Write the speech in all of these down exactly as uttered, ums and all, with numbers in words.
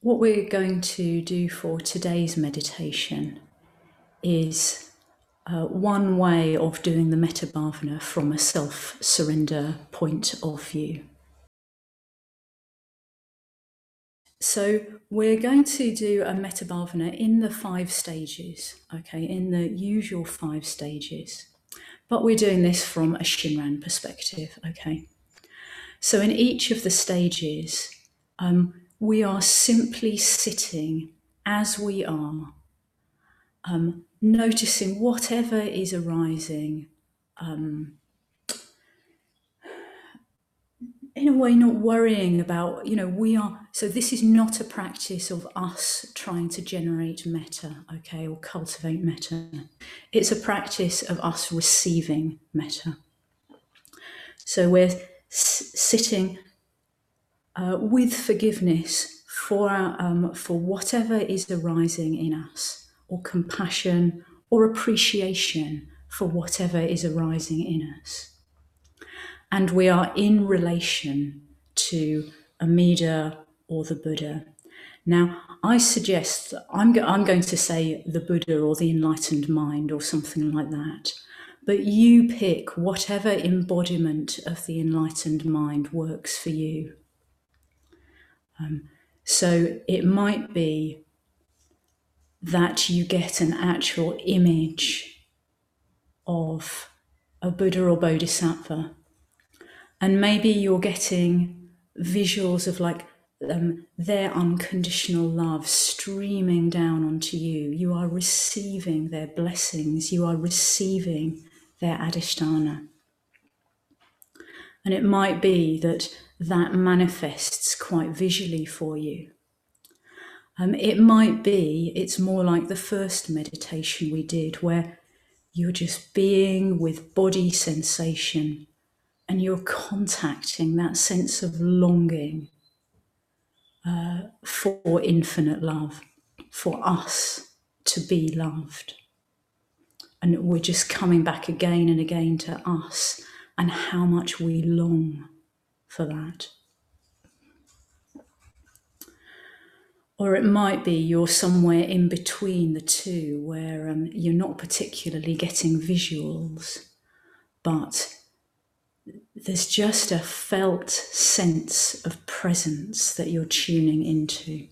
What we're going to do for today's meditation is uh, one way of doing the Metta Bhavana from a self-surrender point of view. So we're going to do a Metta Bhavana in the five stages, okay, in the usual five stages. But we're doing this from a Shinran perspective, okay. So in each of the stages, um, we are simply sitting as we are, um, noticing whatever is arising, um, in a way not worrying about, you know, we are, so this is not a practice of us trying to generate metta, okay, or cultivate metta. It's a practice of us receiving metta. So we're s- sitting uh, with forgiveness for, our, um, for whatever is arising in us, or compassion or appreciation for whatever is arising in us. And we are in relation to Amida or the Buddha. Now, I suggest that I'm, go- I'm going to say the Buddha or the enlightened mind or something like that. But you pick whatever embodiment of the enlightened mind works for you. Um, so it might be that you get an actual image of a Buddha or Bodhisattva. And maybe you're getting visuals of like um, their unconditional love streaming down onto you. You are receiving their blessings. You are receiving their adhisthana. And it might be that that manifests quite visually for you. Um, it might be, it's more like the first meditation we did, where you're just being with body sensation and you're contacting that sense of longing uh, for infinite love, for us to be loved. And we're just coming back again and again to us and how much we long for that. Or it might be you're somewhere in between the two, where um, you're not particularly getting visuals, but there's just a felt sense of presence that you're tuning into.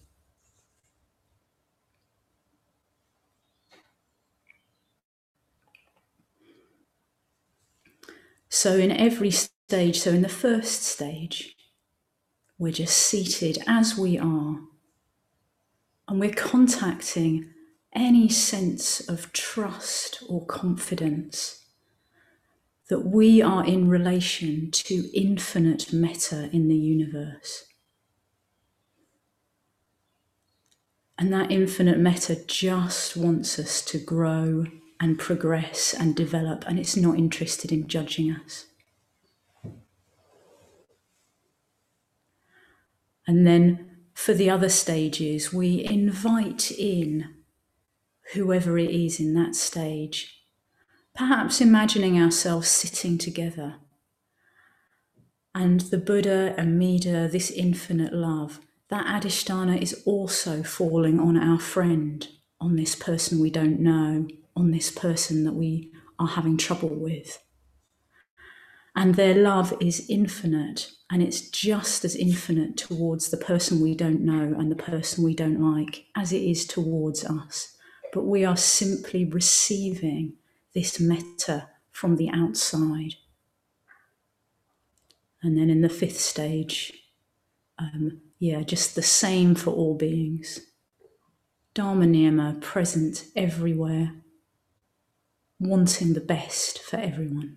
So in every stage, so in the first stage, we're just seated as we are, and we're contacting any sense of trust or confidence that we are in relation to infinite metta in the universe. And that infinite metta just wants us to grow and progress and develop, and it's not interested in judging us. And then for the other stages, we invite in whoever it is in that stage, perhaps imagining ourselves sitting together. And the Buddha, Amida, this infinite love, that adhisthana is also falling on our friend, on this person we don't know, on this person that we are having trouble with. And their love is infinite, and it's just as infinite towards the person we don't know and the person we don't like as it is towards us. But we are simply receiving this metta from the outside. And then in the fifth stage, um, yeah, just the same for all beings. Dharma Niyama present everywhere, wanting the best for everyone.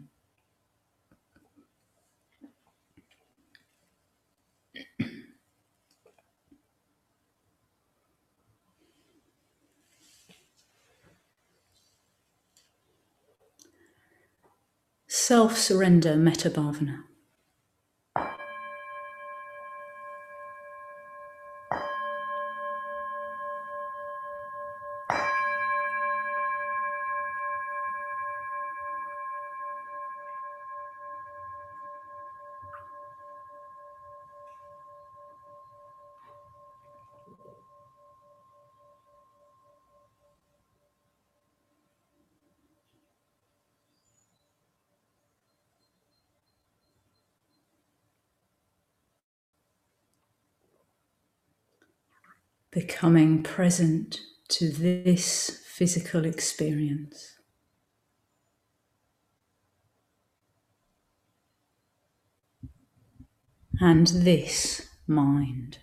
Self-surrender Metta Bhavana. becoming present to this physical experience. And this mind.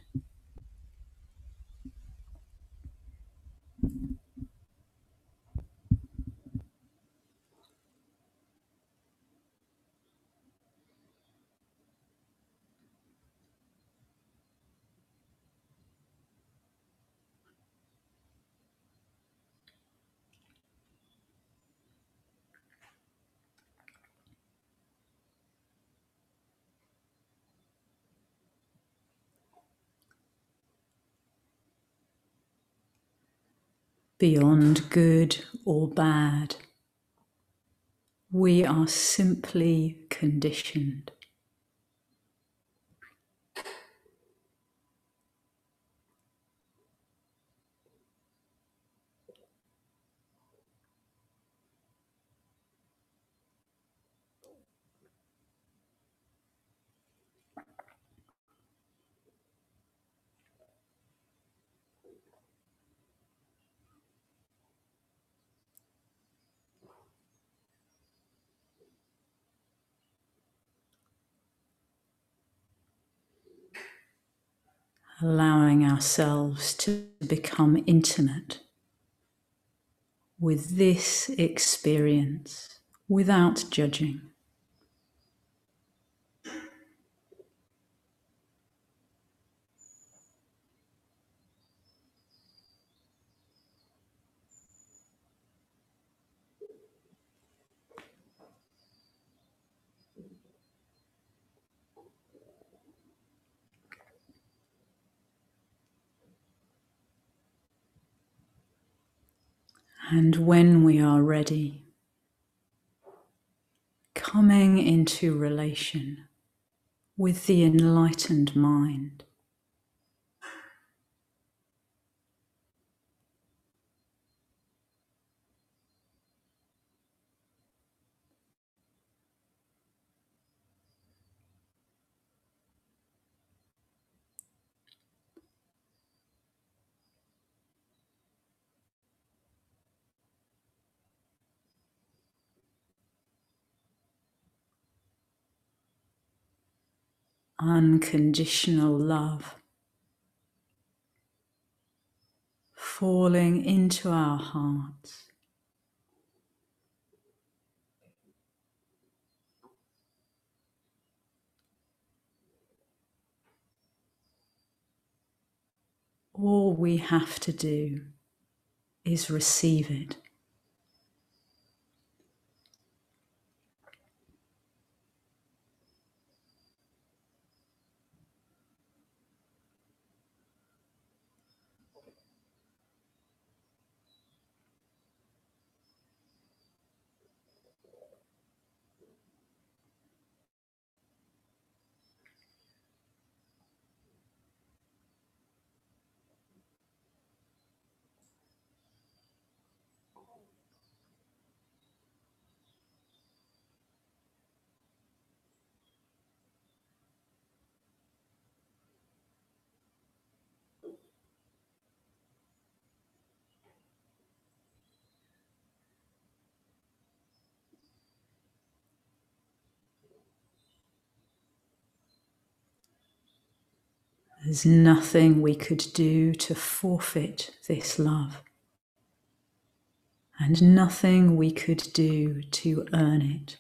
Beyond good or bad, we are simply conditioned. Allowing ourselves to become intimate with this experience without judging. And when we are ready, coming into relation with the enlightened mind. Unconditional love falling into our hearts. All we have to do is receive it. There's nothing we could do to forfeit this love, and nothing we could do to earn it.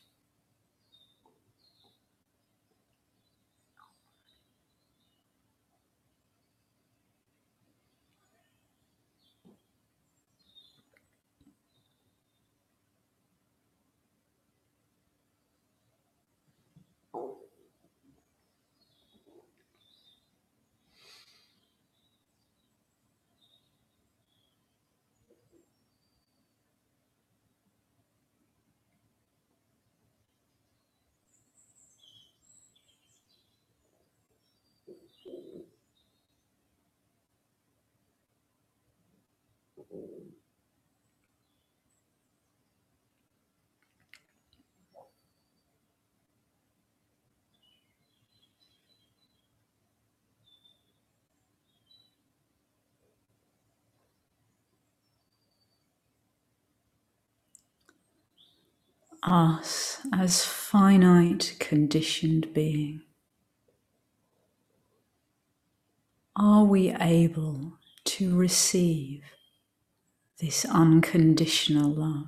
us as finite conditioned being, are we able to receive this unconditional love?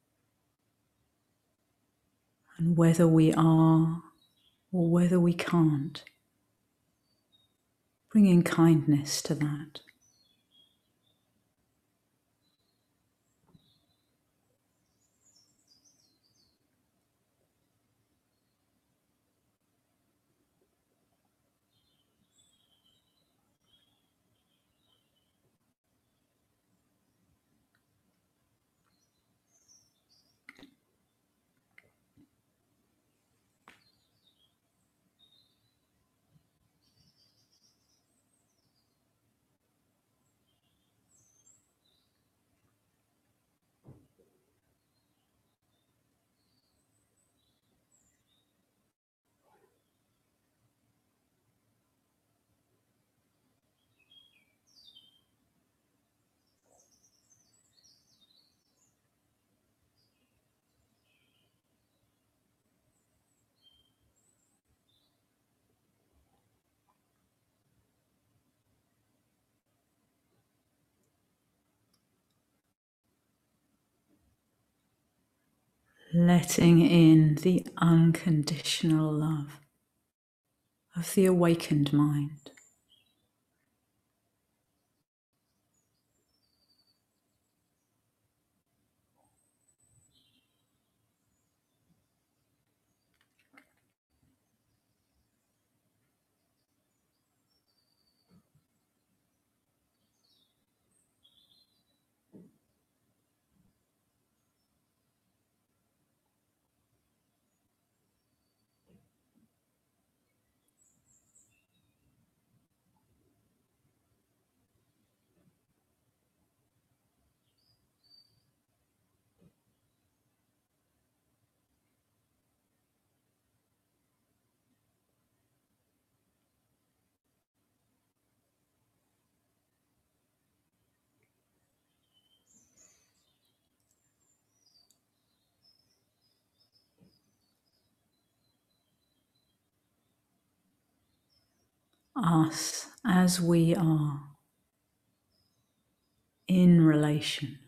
And whether we are or whether we can't, bringing kindness to that. Letting in the unconditional love of the awakened mind. Us as we are in relation.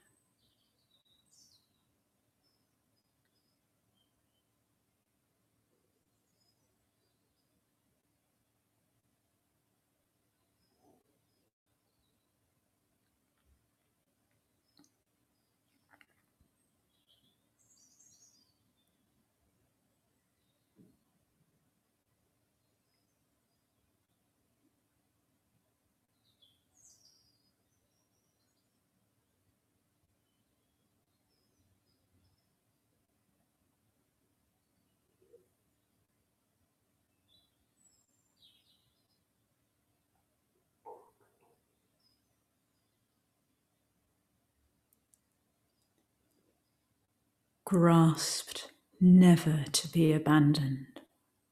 Grasped never to be abandoned.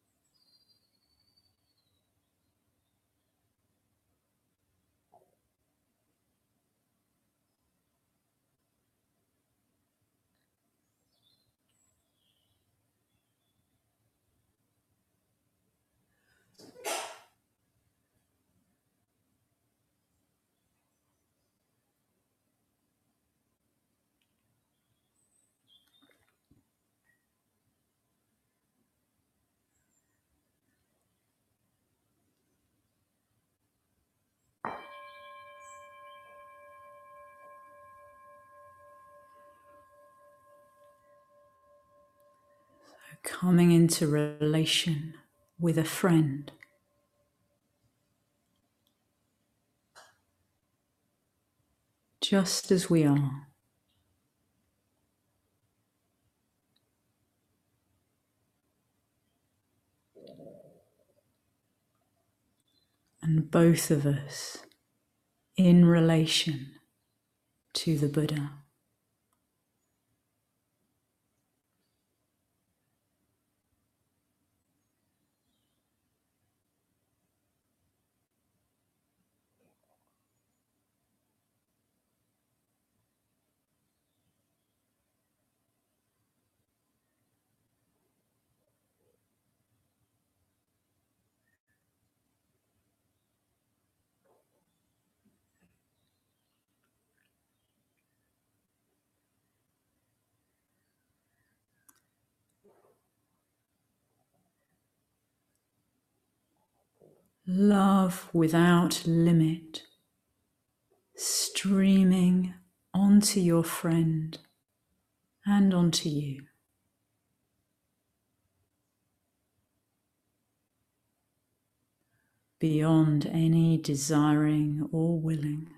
Coming into relation with a friend. Just as we are. And both of us in relation to the Buddha. love without limit, streaming onto your friend and onto you. Beyond any desiring or willing.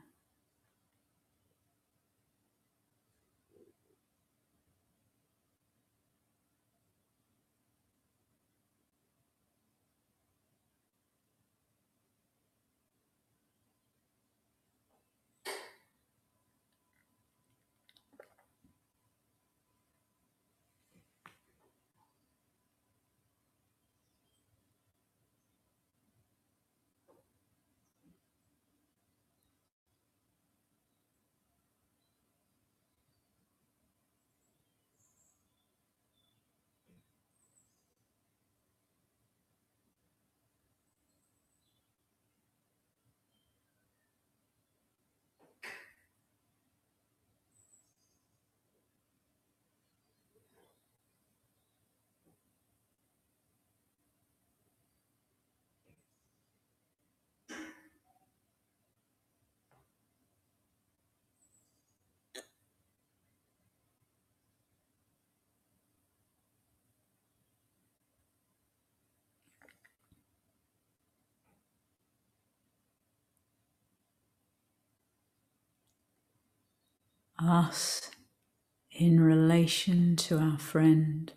Us in relation to our friend,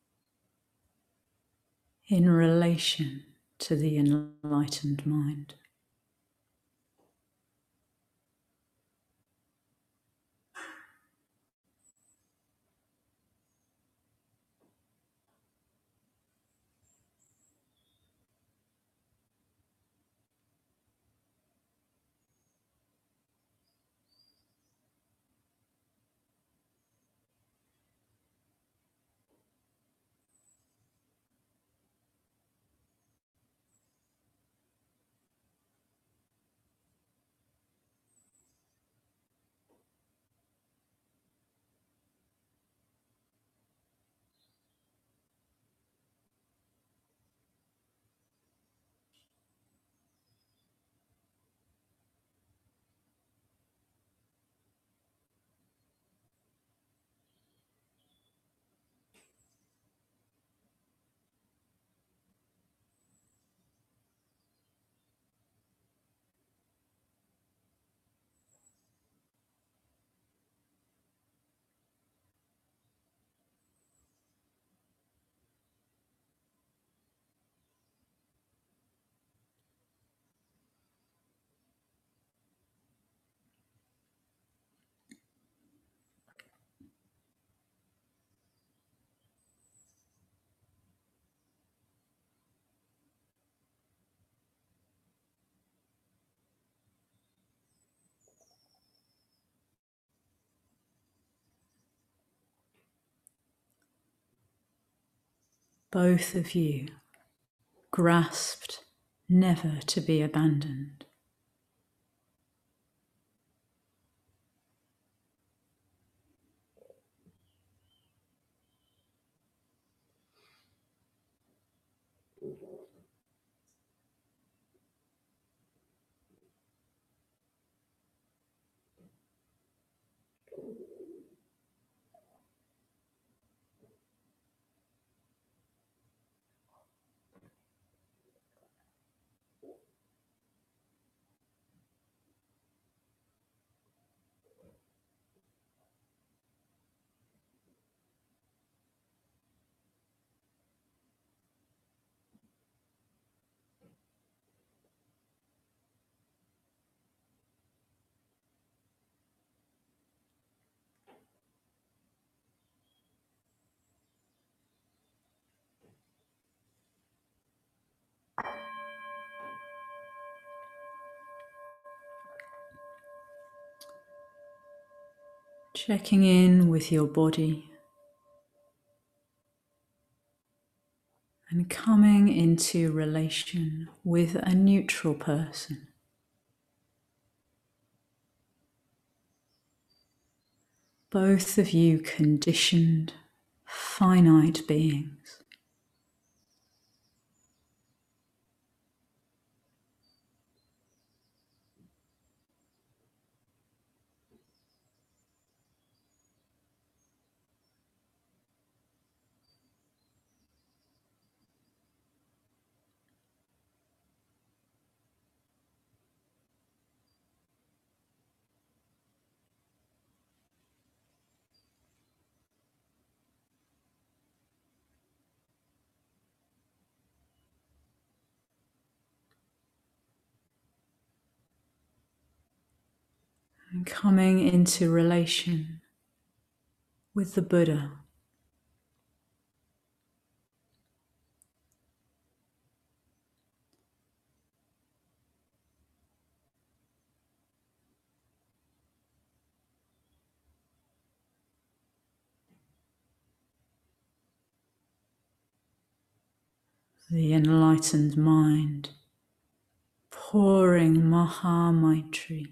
in relation to the enlightened mind. Both of you grasped never to be abandoned. Checking in with your body and coming into relation with a neutral person. Both of you conditioned, finite beings. and coming into relation with the Buddha. The enlightened mind, pouring Maha Maitri.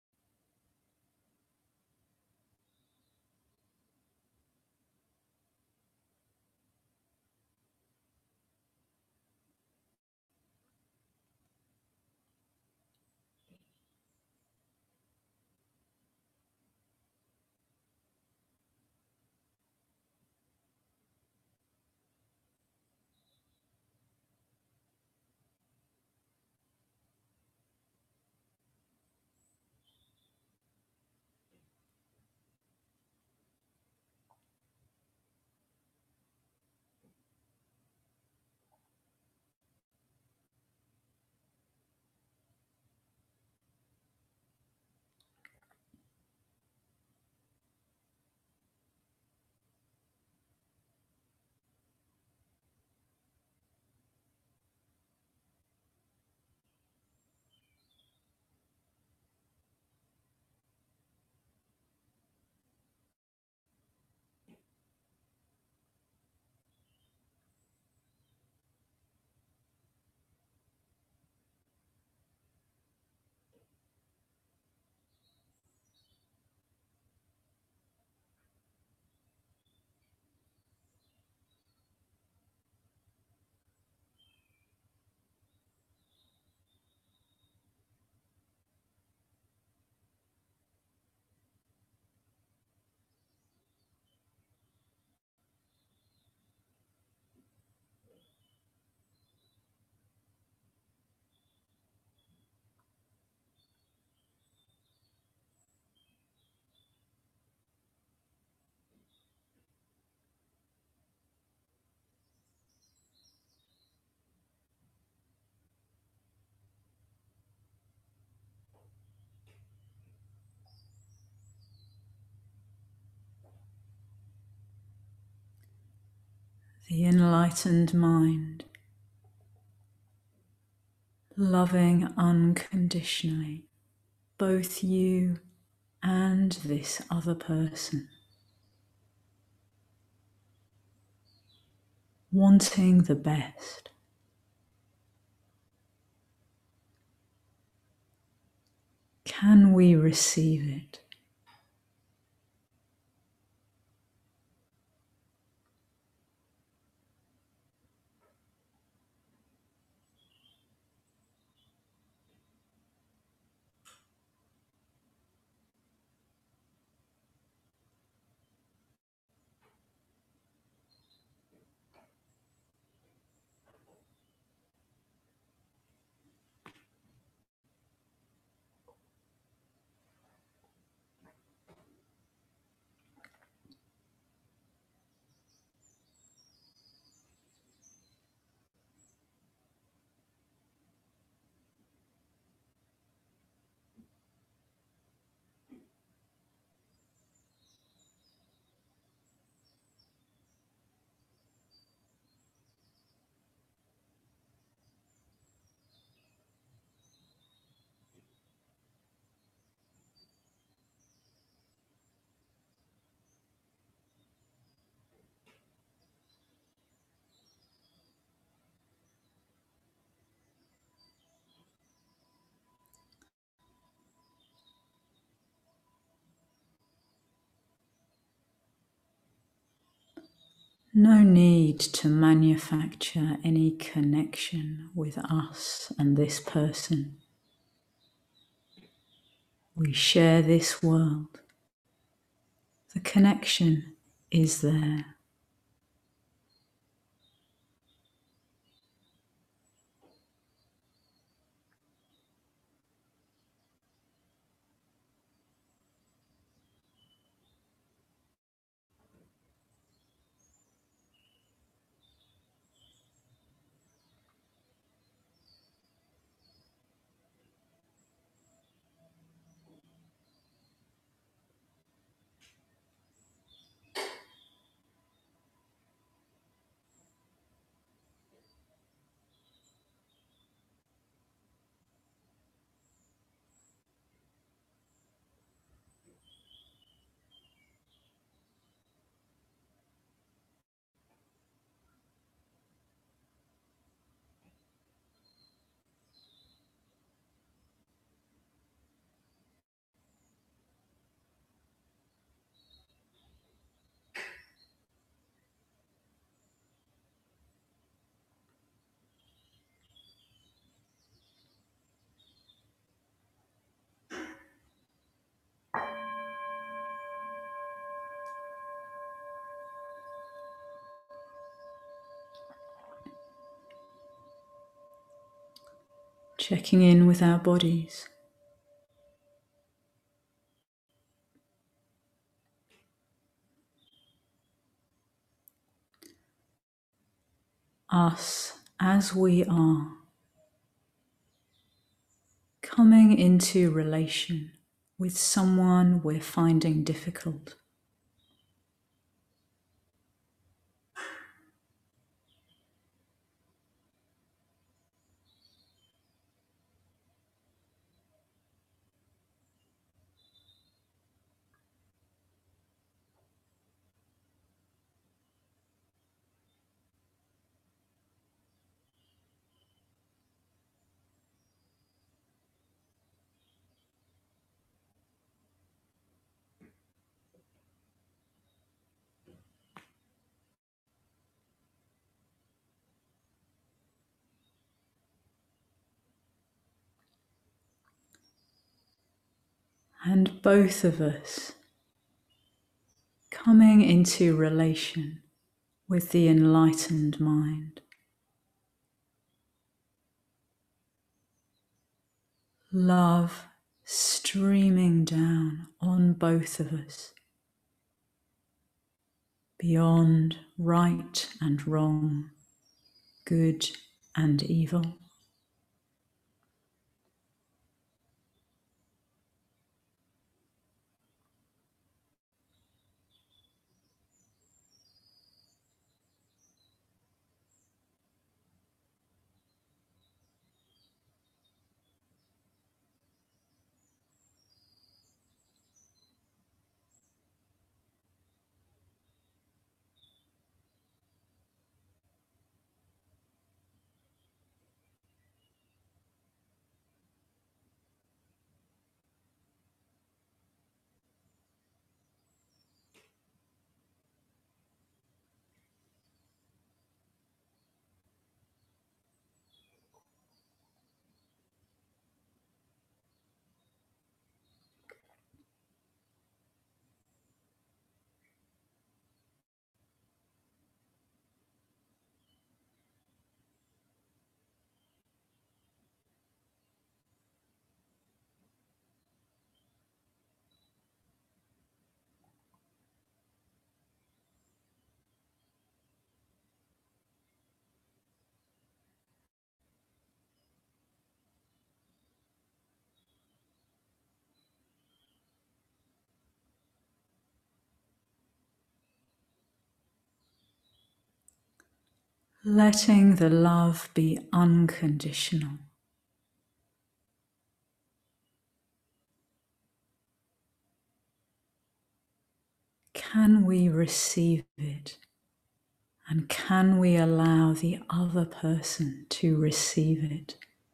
The enlightened mind, loving unconditionally both you and this other person, wanting the best. Can we receive it? No need to manufacture any connection with us and this person. We share this world. The connection is there. Checking in with our bodies. Us as we are, coming into relation with someone we're finding difficult. And both of us coming into relation with the enlightened mind. Love streaming down on both of us, beyond right and wrong, good and evil. Letting the love be unconditional. Can we receive it? And can we allow the other person to receive it?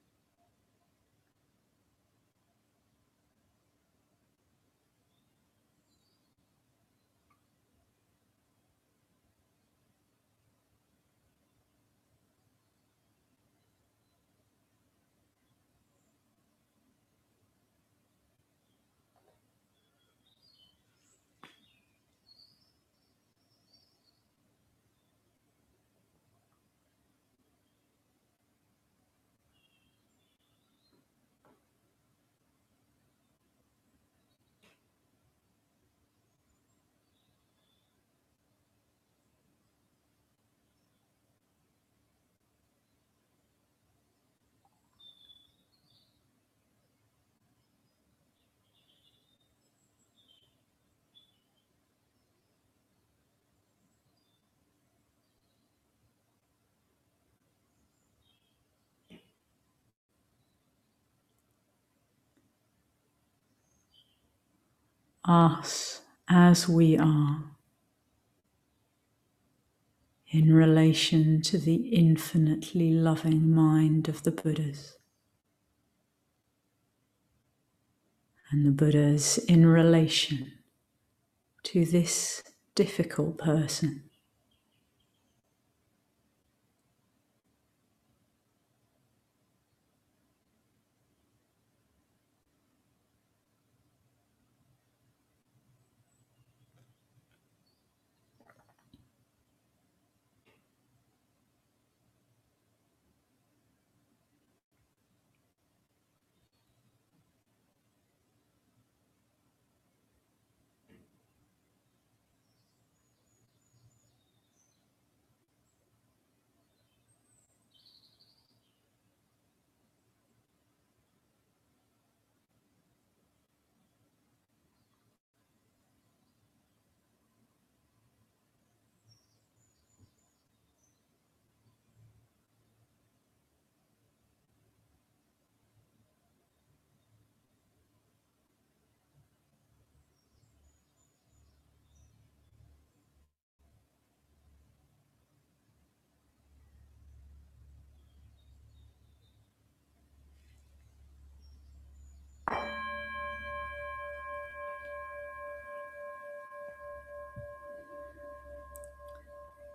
Us as we are, in relation to the infinitely loving mind of the Buddhas, and the Buddhas in relation to this difficult person.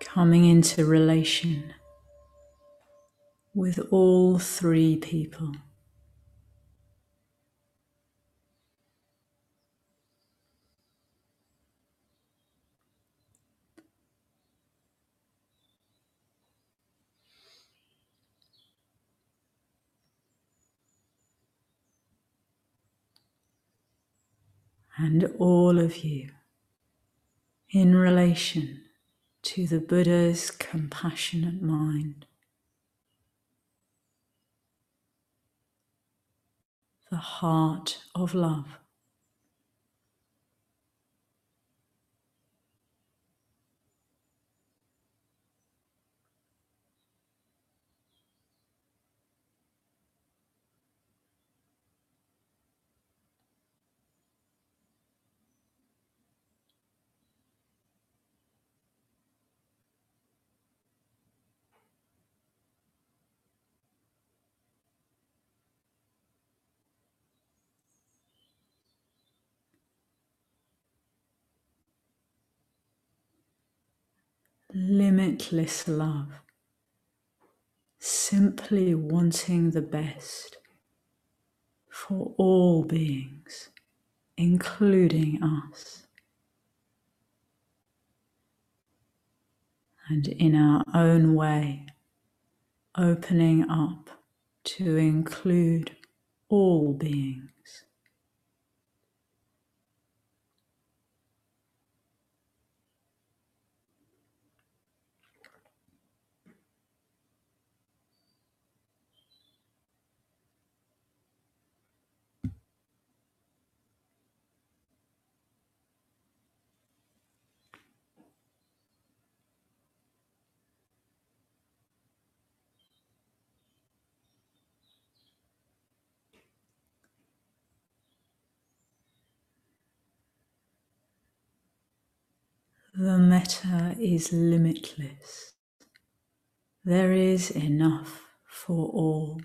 coming into relation with all three people. And all of you in relation to the Buddha's compassionate mind, the heart of love. Limitless love, simply wanting the best for all beings, including us, and in our own way, opening up to include all beings. The metta is limitless. There is enough for all.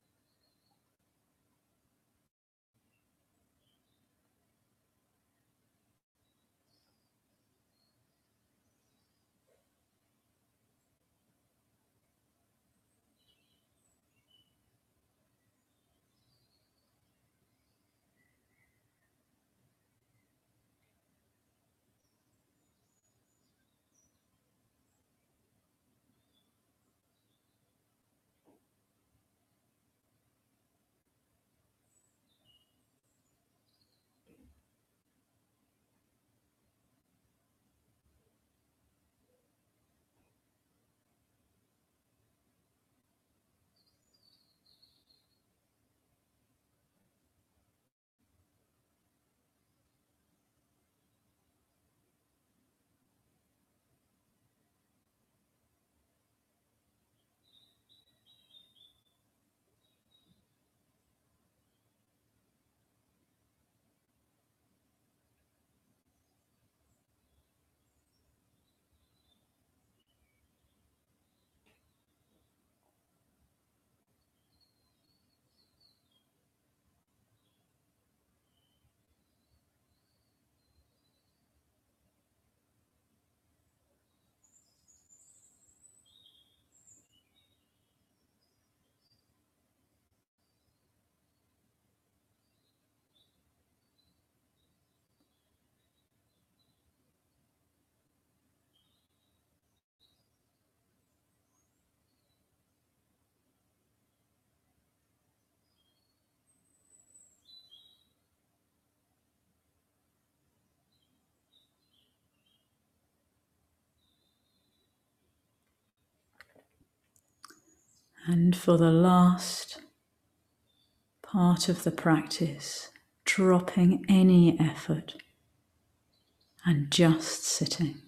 And for the last part of the practice, dropping any effort and just sitting.